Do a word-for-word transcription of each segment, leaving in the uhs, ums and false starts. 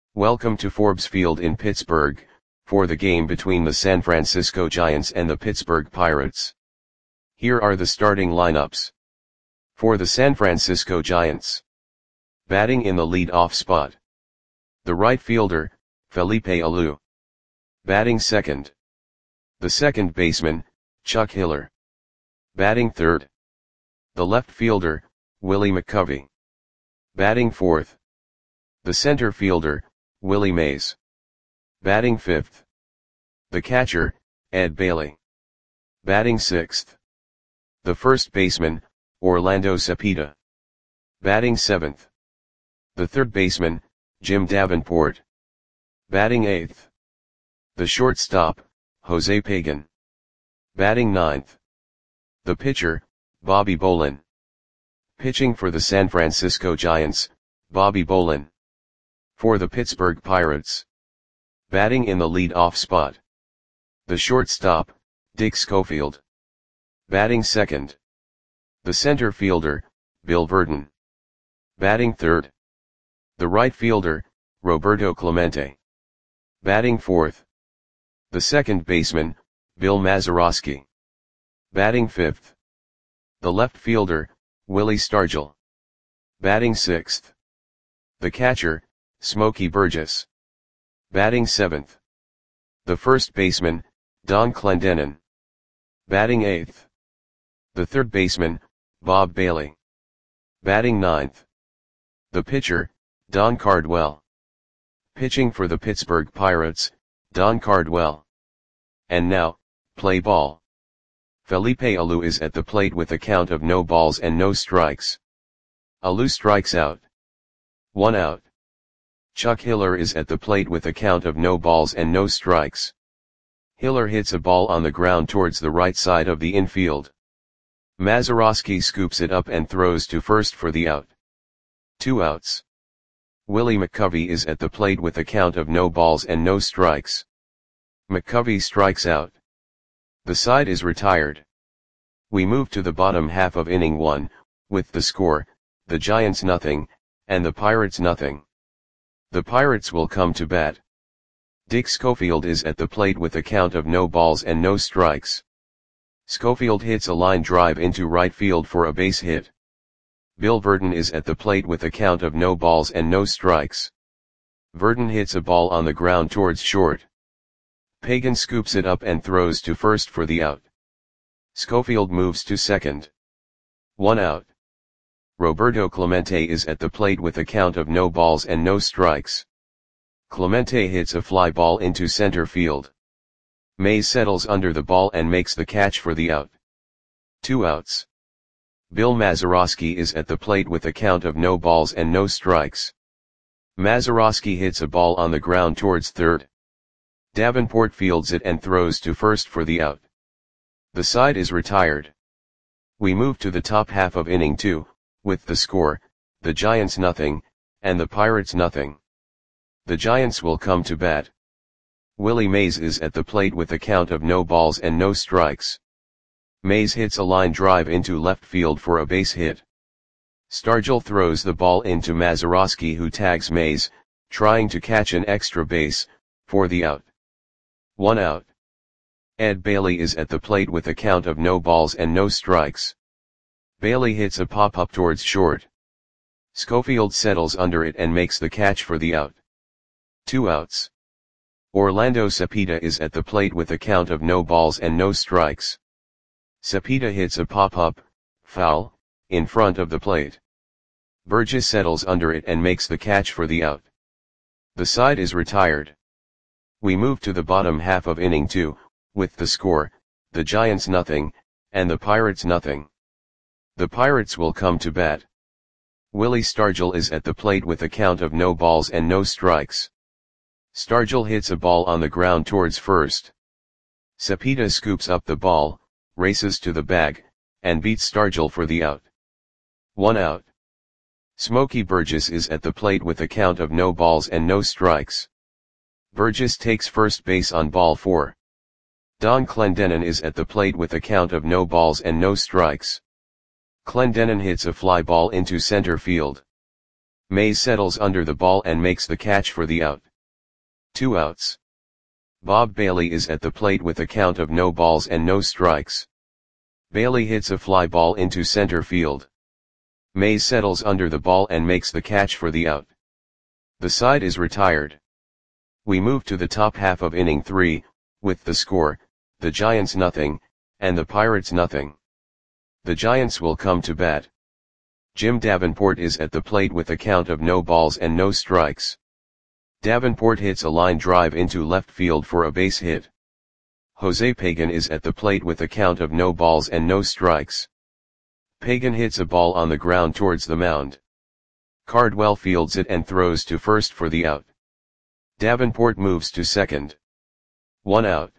Welcome to Forbes Field in Pittsburgh, for the game between the San Francisco Giants and the Pittsburgh Pirates. Here are the starting lineups. For the San Francisco Giants. Batting in the lead-off spot. The right fielder, Felipe Alou. Batting second. The second baseman, Chuck Hiller. Batting third. The left fielder, Willie McCovey. Batting fourth. The center fielder, Willie Mays. Batting fifth. The catcher, Ed Bailey. Batting sixth. The first baseman, Orlando Cepeda. Batting seventh. The third baseman, Jim Davenport. Batting eighth. The shortstop, Jose Pagan. Batting ninth. The pitcher, Bobby Bolin. Pitching for the San Francisco Giants, Bobby Bolin. For the Pittsburgh Pirates. Batting in the lead-off spot. The shortstop, Dick Schofield. Batting second. The center fielder, Bill Verdon. Batting third. The right fielder, Roberto Clemente. Batting fourth. The second baseman, Bill Mazeroski. Batting fifth. The left fielder, Willie Stargell. Batting sixth. The catcher, Smokey Burgess. Batting seventh. The first baseman, Don Clendenon. Batting eighth. The third baseman, Bob Bailey. Batting ninth. The pitcher, Don Cardwell. Pitching for the Pittsburgh Pirates, Don Cardwell. And now, play ball. Felipe Alou is at the plate with a count of no balls and no strikes. Alou strikes out. One out. Chuck Hiller is at the plate with a count of no balls and no strikes. Hiller hits a ball on the ground towards the right side of the infield. Mazeroski scoops it up and throws to first for the out. Two outs. Willie McCovey is at the plate with a count of no balls and no strikes. McCovey strikes out. The side is retired. We move to the bottom half of inning one, with the score, the Giants nothing, and the Pirates nothing. The Pirates will come to bat. Dick Schofield is at the plate with a count of no balls and no strikes. Schofield hits a line drive into right field for a base hit. Bill Verdon is at the plate with a count of no balls and no strikes. Verdon hits a ball on the ground towards short. Pagan scoops it up and throws to first for the out. Schofield moves to second. One out. Roberto Clemente is at the plate with a count of no balls and no strikes. Clemente hits a fly ball into center field. Mays settles under the ball and makes the catch for the out. Two outs. Bill Mazeroski is at the plate with a count of no balls and no strikes. Mazeroski hits a ball on the ground towards third. Davenport fields it and throws to first for the out. The side is retired. We move to the top half of inning two, with the score, the Giants nothing, and the Pirates nothing. The Giants will come to bat. Willie Mays is at the plate with a count of no balls and no strikes. Mays hits a line drive into left field for a base hit. Stargell throws the ball into Mazeroski, who tags Mays, trying to catch an extra base, for the out. One out. Ed Bailey is at the plate with a count of no balls and no strikes. Bailey hits a pop-up towards short. Schofield settles under it and makes the catch for the out. Two outs. Orlando Cepeda is at the plate with a count of no balls and no strikes. Cepeda hits a pop-up, foul, in front of the plate. Burgess settles under it and makes the catch for the out. The side is retired. We move to the bottom half of inning two, with the score, the Giants nothing, and the Pirates nothing. The Pirates will come to bat. Willie Stargell is at the plate with a count of no balls and no strikes. Stargell hits a ball on the ground towards first. Cepeda scoops up the ball, races to the bag, and beats Stargell for the out. One out. Smokey Burgess is at the plate with a count of no balls and no strikes. Burgess takes first base on ball four. Don Clendenon is at the plate with a count of no balls and no strikes. Clendenon hits a fly ball into center field. Mays settles under the ball and makes the catch for the out. Two outs. Bob Bailey is at the plate with a count of no balls and no strikes. Bailey hits a fly ball into center field. Mays settles under the ball and makes the catch for the out. The side is retired. We move to the top half of inning three, with the score, the Giants nothing, and the Pirates nothing. The Giants will come to bat. Jim Davenport is at the plate with a count of no balls and no strikes. Davenport hits a line drive into left field for a base hit. Jose Pagan is at the plate with a count of no balls and no strikes. Pagan hits a ball on the ground towards the mound. Cardwell fields it and throws to first for the out. Davenport moves to second. One out.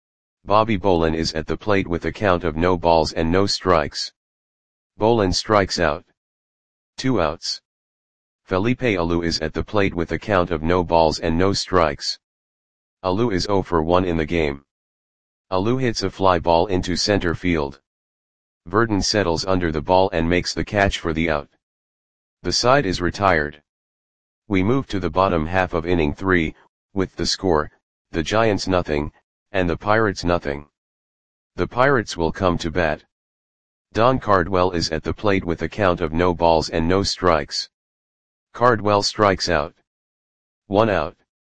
Bobby Bolin is at the plate with a count of no balls and no strikes. Bolin strikes out. Two outs. Felipe Alou is at the plate with a count of no balls and no strikes. Alou is oh for one in the game. Alou hits a fly ball into center field. Verdon settles under the ball and makes the catch for the out. The side is retired. We move to the bottom half of inning three, with the score, the Giants nothing, and the Pirates nothing. The Pirates will come to bat. Don Cardwell is at the plate with a count of no balls and no strikes. Cardwell strikes out. One out.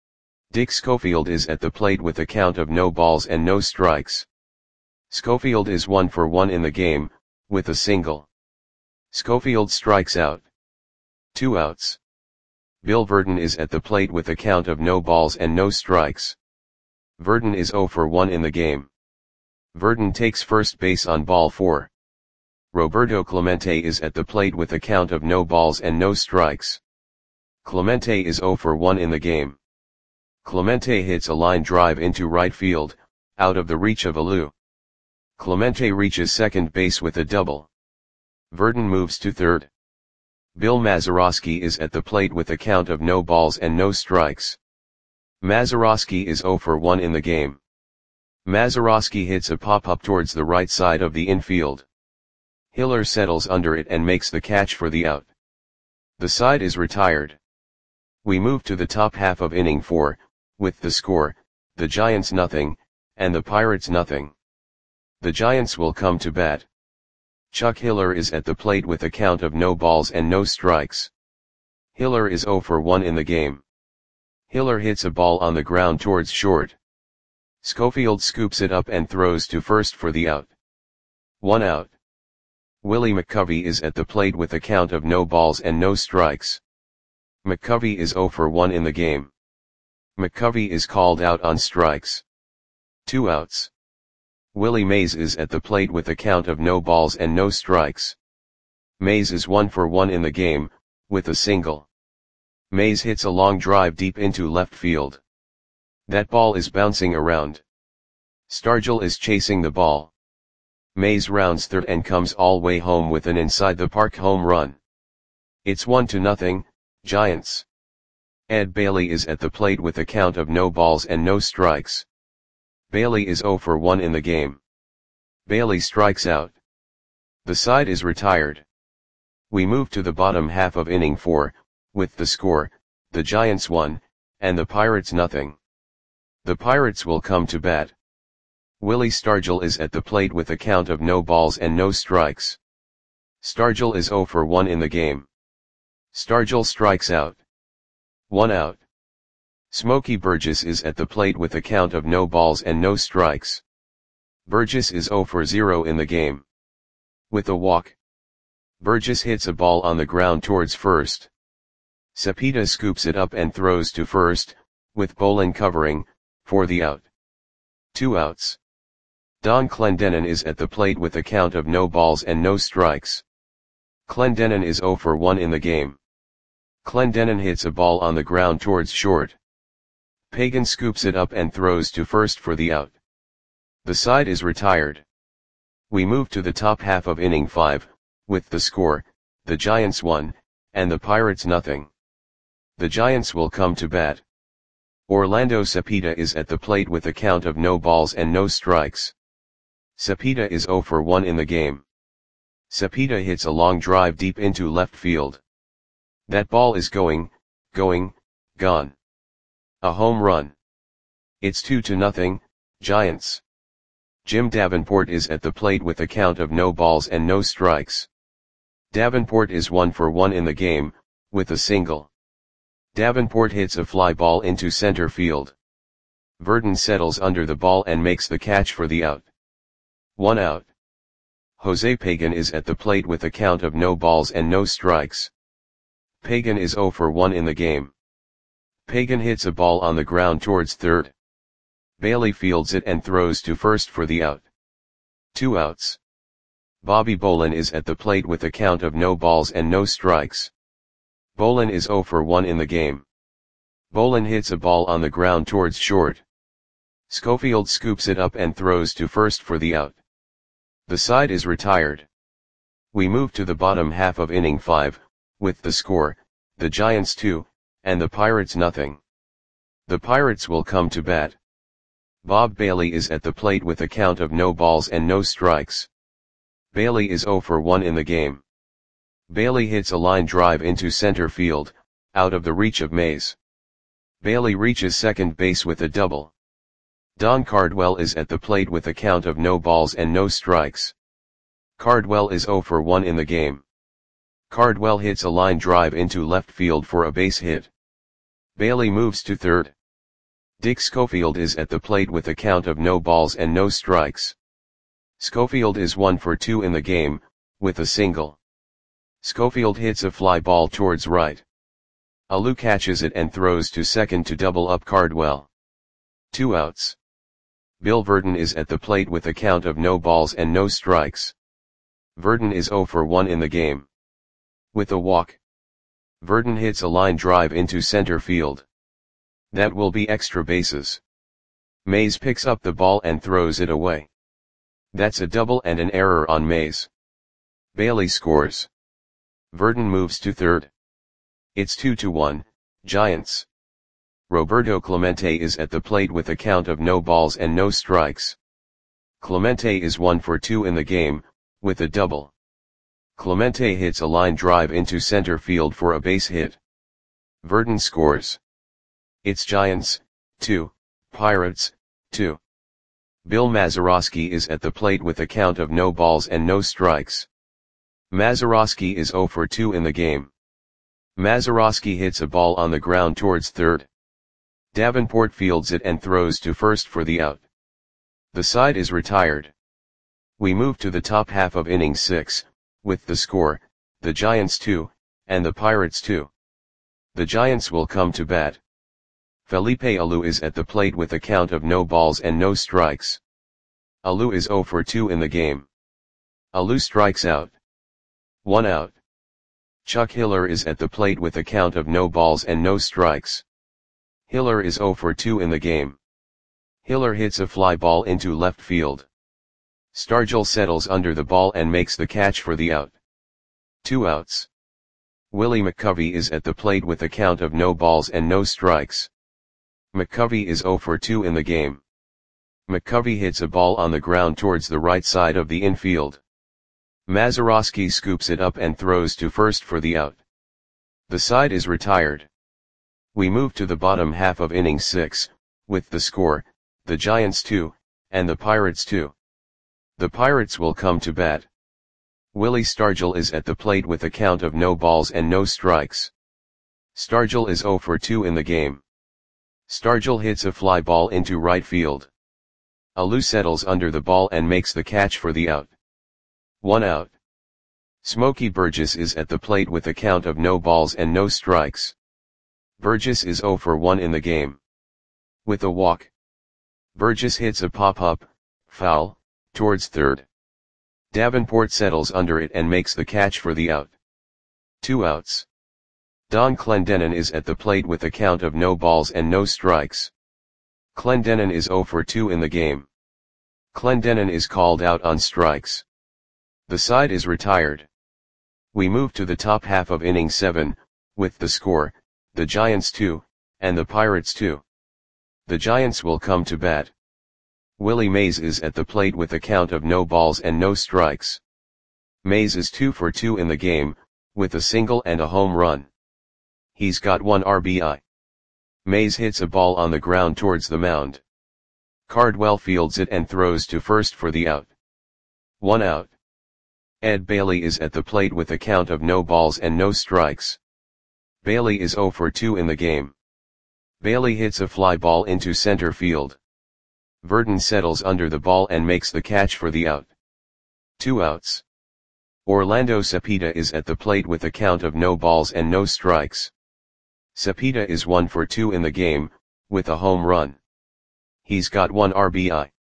Dick Schofield is at the plate with a count of no balls and no strikes. Schofield is one for one in the game, with a single. Schofield strikes out. Two outs. Bill Verdon is at the plate with a count of no balls and no strikes. Verdon is oh for one in the game. Verdon takes first base on ball four. Roberto Clemente is at the plate with a count of no balls and no strikes. Clemente is oh for one in the game. Clemente hits a line drive into right field, out of the reach of Alou. Clemente reaches second base with a double. Verdon moves to third. Bill Mazeroski is at the plate with a count of no balls and no strikes. Mazeroski is oh for one in the game. Mazeroski hits a pop-up towards the right side of the infield. Hiller settles under it and makes the catch for the out. The side is retired. We move to the top half of inning four, with the score, the Giants nothing, and the Pirates nothing. The Giants will come to bat. Chuck Hiller is at the plate with a count of no balls and no strikes. Hiller is oh for one in the game. Hiller hits a ball on the ground towards short. Schofield scoops it up and throws to first for the out. One out. Willie McCovey is at the plate with a count of no balls and no strikes. McCovey is oh for one in the game. McCovey is called out on strikes. Two outs. Willie Mays is at the plate with a count of no balls and no strikes. Mays is one for one in the game, with a single. Mays hits a long drive deep into left field. That ball is bouncing around. Stargell is chasing the ball. Mays rounds third and comes all way home with an inside the park home run. It's one to nothing, Giants. Ed Bailey is at the plate with a count of no balls and no strikes. Bailey is oh for one in the game. Bailey strikes out. The side is retired. We move to the bottom half of inning four, with the score, the Giants one, and the Pirates nothing. The Pirates will come to bat. Willie Stargell is at the plate with a count of no balls and no strikes. Stargell is oh for one in the game. Stargell strikes out. One out. Smokey Burgess is at the plate with a count of no balls and no strikes. Burgess is oh for zero in the game. With a walk. Burgess hits a ball on the ground towards first. Cepeda scoops it up and throws to first, with Bolin covering, for the out. Two outs. Don Clendenon is at the plate with a count of no balls and no strikes. Clendenon is oh for one in the game. Clendenon hits a ball on the ground towards short. Pagan scoops it up and throws to first for the out. The side is retired. We move to the top half of inning five, with the score, the Giants one, and the Pirates nothing. The Giants will come to bat. Orlando Cepeda is at the plate with a count of no balls and no strikes. Cepeda is oh for one in the game. Cepeda hits a long drive deep into left field. That ball is going, going, gone. A home run. It's two to nothing, Giants. Jim Davenport is at the plate with a count of no balls and no strikes. Davenport is one for one in the game, with a single. Davenport hits a fly ball into center field. Verdon settles under the ball and makes the catch for the out. One out. Jose Pagan is at the plate with a count of no balls and no strikes. Pagan is zero for one in the game. Pagan hits a ball on the ground towards third. Bailey fields it and throws to first for the out. Two outs. Bobby Bolin is at the plate with a count of no balls and no strikes. Bolin is zero for one in the game. Bolin hits a ball on the ground towards short. Schofield scoops it up and throws to first for the out. The side is retired. We move to the bottom half of inning five, with the score, the Giants two, and the Pirates nothing. The Pirates will come to bat. Bob Bailey is at the plate with a count of no balls and no strikes. Bailey is zero for one in the game. Bailey hits a line drive into center field, out of the reach of Mays. Bailey reaches second base with a double. Don Cardwell is at the plate with a count of no balls and no strikes. Cardwell is zero for one in the game. Cardwell hits a line drive into left field for a base hit. Bailey moves to third. Dick Schofield is at the plate with a count of no balls and no strikes. Schofield is one for two in the game, with a single. Schofield hits a fly ball towards right. Alou catches it and throws to second to double up Cardwell. Two outs. Bill Verdon is at the plate with a count of no balls and no strikes. Verdon is zero for one in the game. With a walk. Verdon hits a line drive into center field. That will be extra bases. Mays picks up the ball and throws it away. That's a double and an error on Mays. Bailey scores. Verdon moves to third. It's two to one, Giants. Roberto Clemente is at the plate with a count of no balls and no strikes. Clemente is one for two in the game, with a double. Clemente hits a line drive into center field for a base hit. Verdon scores. It's Giants, two, Pirates, two. Bill Mazeroski is at the plate with a count of no balls and no strikes. Mazeroski is zero for two in the game. Mazeroski hits a ball on the ground towards third. Davenport fields it and throws to first for the out. The side is retired. We move to the top half of inning six, with the score, the Giants two, and the Pirates two. The Giants will come to bat. Felipe Alou is at the plate with a count of no balls and no strikes. Alou is zero for two in the game. Alou strikes out. One out. Chuck Hiller is at the plate with a count of no balls and no strikes. Hiller is zero for two in the game. Hiller hits a fly ball into left field. Stargell settles under the ball and makes the catch for the out. Two outs. Willie McCovey is at the plate with a count of no balls and no strikes. McCovey is zero for two in the game. McCovey hits a ball on the ground towards the right side of the infield. Mazeroski scoops it up and throws to first for the out. The side is retired. We move to the bottom half of inning six, with the score, the Giants two, and the Pirates two. The Pirates will come to bat. Willie Stargell is at the plate with a count of no balls and no strikes. Stargell is zero for two in the game. Stargell hits a fly ball into right field. Alou settles under the ball and makes the catch for the out. One out. Smokey Burgess is at the plate with a count of no balls and no strikes. Burgess is zero for one in the game. With a walk. Burgess hits a pop-up, foul, towards third. Davenport settles under it and makes the catch for the out. Two outs. Don Clendenon is at the plate with a count of no balls and no strikes. Clendenon is zero for two in the game. Clendenon is called out on strikes. The side is retired. We move to the top half of inning seven, with the score, the Giants two, and the Pirates two. The Giants will come to bat. Willie Mays is at the plate with a count of no balls and no strikes. Mays is two for two in the game, with a single and a home run. He's got one R B I. Mays hits a ball on the ground towards the mound. Cardwell fields it and throws to first for the out. One out. Ed Bailey is at the plate with a count of no balls and no strikes. Bailey is oh for two in the game. Bailey hits a fly ball into center field. Verdon settles under the ball and makes the catch for the out. Two outs. Orlando Cepeda is at the plate with a count of no balls and no strikes. Cepeda is one for two in the game, with a home run. He's got one R B I.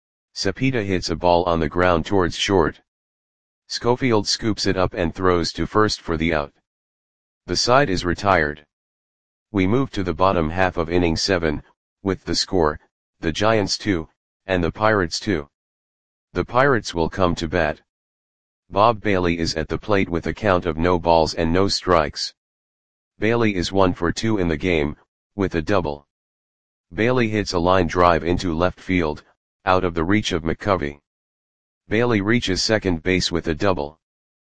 Cepeda hits a ball on the ground towards short. Schofield scoops it up and throws to first for the out. The side is retired. We move to the bottom half of inning seven, with the score, the Giants two, and the Pirates two. The Pirates will come to bat. Bob Bailey is at the plate with a count of no balls and no strikes. Bailey is one for two in the game, with a double. Bailey hits a line drive into left field, out of the reach of McCovey. Bailey reaches second base with a double.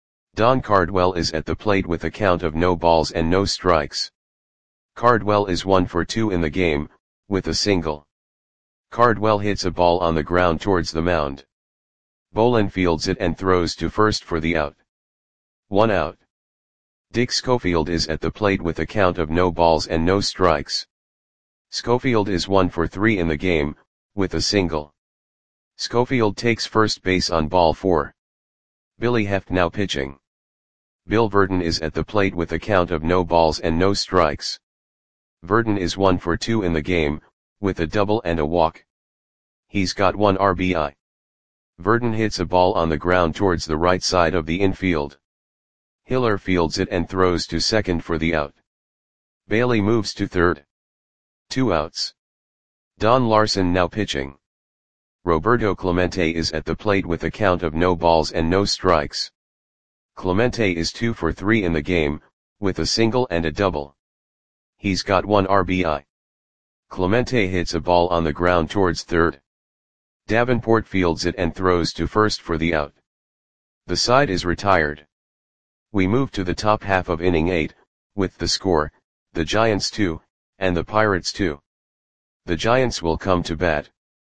Don Cardwell is at the plate with a count of no balls and no strikes. Cardwell is one for two in the game, with a single. Cardwell hits a ball on the ground towards the mound. Bolin fields it and throws to first for the out. One out. Dick Schofield is at the plate with a count of no balls and no strikes. Schofield is one for three in the game, with a single. Schofield takes first base on ball four. Billy Heft now pitching. Bill Verdon is at the plate with a count of no balls and no strikes. Verdon is one for two in the game, with a double and a walk. He's got one R B I. Verdon hits a ball on the ground towards the right side of the infield. Hiller fields it and throws to second for the out. Bailey moves to third. Two outs. Don Larson now pitching. Roberto Clemente is at the plate with a count of no balls and no strikes. Clemente is two for three in the game, with a single and a double. He's got one R B I. Clemente hits a ball on the ground towards third. Davenport fields it and throws to first for the out. The side is retired. We move to the top half of inning eight, with the score, the Giants two, and the Pirates two. The Giants will come to bat.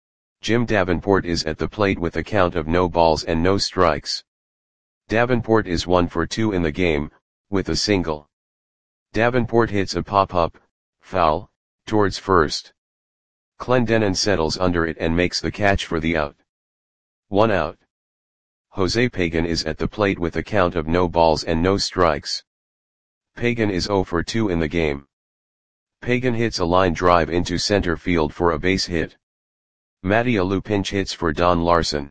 Jim Davenport is at the plate with a count of no balls and no strikes. Davenport is one for two in the game, with a single. Davenport hits a pop-up, foul, towards first. Clendenon settles under it and makes the catch for the out. One out. Jose Pagan is at the plate with a count of no balls and no strikes. Pagan is oh for two in the game. Pagan hits a line drive into center field for a base hit. Matty Alou pinch hits for Don Larson.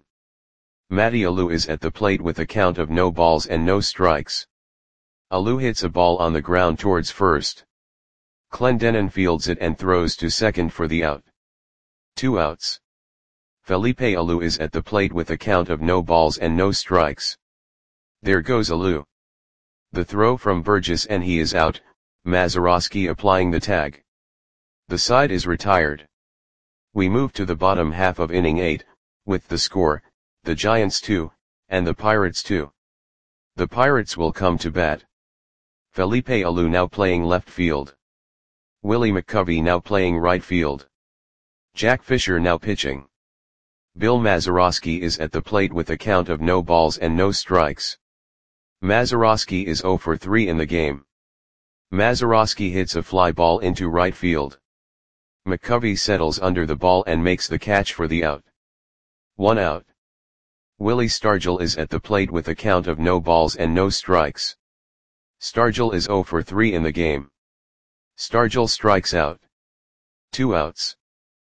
Matty Alou is at the plate with a count of no balls and no strikes. Alou hits a ball on the ground towards first. Clendenon fields it and throws to second for the out. Two outs. Felipe Alou is at the plate with a count of no balls and no strikes. There goes Alou. The throw from Burgess and he is out, Mazeroski applying the tag. The side is retired. We move to the bottom half of inning eight, with the score, the Giants two, and the Pirates two. The Pirates will come to bat. Felipe Alou now playing left field. Willie McCovey now playing right field. Jack Fisher now pitching. Bill Mazeroski is at the plate with a count of no balls and no strikes. Mazeroski is oh for three in the game. Mazeroski hits a fly ball into right field. McCovey settles under the ball and makes the catch for the out. One out. Willie Stargell is at the plate with a count of no balls and no strikes. Stargell is oh for three in the game. Stargell strikes out. Two outs.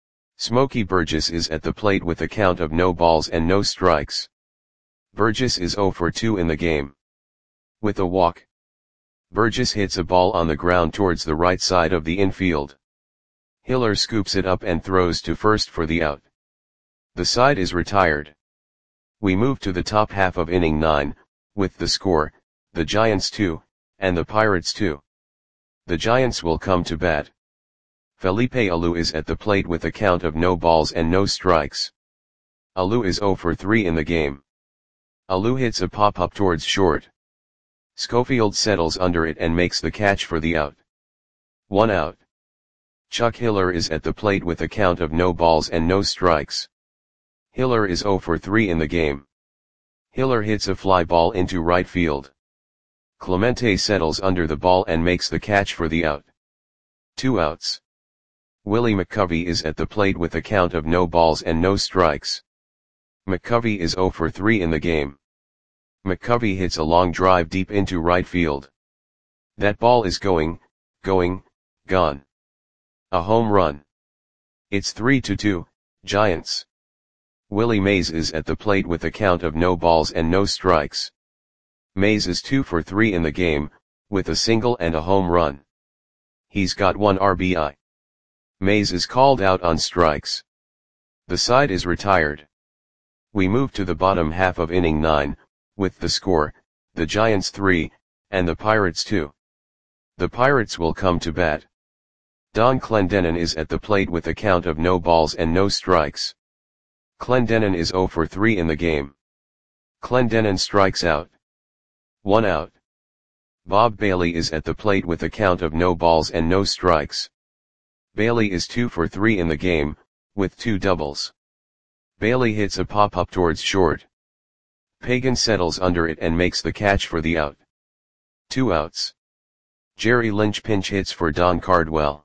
Smokey Burgess is at the plate with a count of no balls and no strikes. Burgess is oh for two in the game. With a walk. Burgess hits a ball on the ground towards the right side of the infield. Hiller scoops it up and throws to first for the out. The side is retired. We move to the top half of inning nine, with the score, the Giants two, and the Pirates two. The Giants will come to bat. Felipe Alou is at the plate with a count of no balls and no strikes. Alou is oh for three in the game. Alou hits a pop-up towards short. Schofield settles under it and makes the catch for the out. One out. Chuck Hiller is at the plate with a count of no balls and no strikes. Hiller is zero for three in the game. Hiller hits a fly ball into right field. Clemente settles under the ball and makes the catch for the out. Two outs. Willie McCovey is at the plate with a count of no balls and no strikes. McCovey is zero for three in the game. McCovey hits a long drive deep into right field. That ball is going, going, gone. A home run. It's three to two, Giants. Willie Mays is at the plate with a count of no balls and no strikes. Mays is two for three in the game, with a single and a home run. He's got one R B I. Mays is called out on strikes. The side is retired. We move to the bottom half of inning nine, with the score, the Giants three, and the Pirates two. The Pirates will come to bat. Don Clendenon is at the plate with a count of no balls and no strikes. Clendenon is zero for three in the game. Clendenon strikes out. One out. Bob Bailey is at the plate with a count of no balls and no strikes. Bailey is two for three in the game, with two doubles. Bailey hits a pop-up towards short. Pagan settles under it and makes the catch for the out. Two outs. Jerry Lynch pinch hits for Don Cardwell.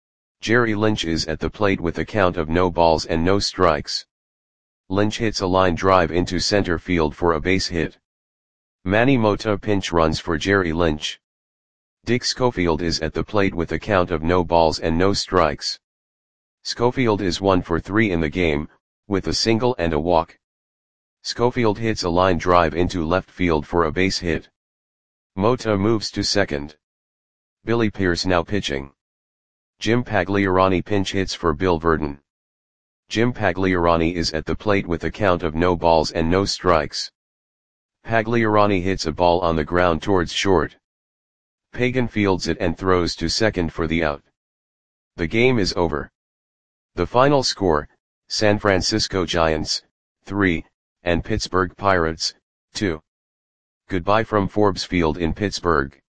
Jerry Lynch is at the plate with a count of no balls and no strikes. Lynch hits a line drive into center field for a base hit. Manny Mota pinch runs for Jerry Lynch. Dick Schofield is at the plate with a count of no balls and no strikes. Schofield is one for three in the game, with a single and a walk. Schofield hits a line drive into left field for a base hit. Mota moves to second. Billy Pierce now pitching. Jim Pagliarani pinch hits for Bill Verdon. Jim Pagliarani is at the plate with a count of no balls and no strikes. Pagliarani hits a ball on the ground towards short. Pagan fields it and throws to second for the out. The game is over. The final score, San Francisco Giants, three, and Pittsburgh Pirates, two. Goodbye from Forbes Field in Pittsburgh.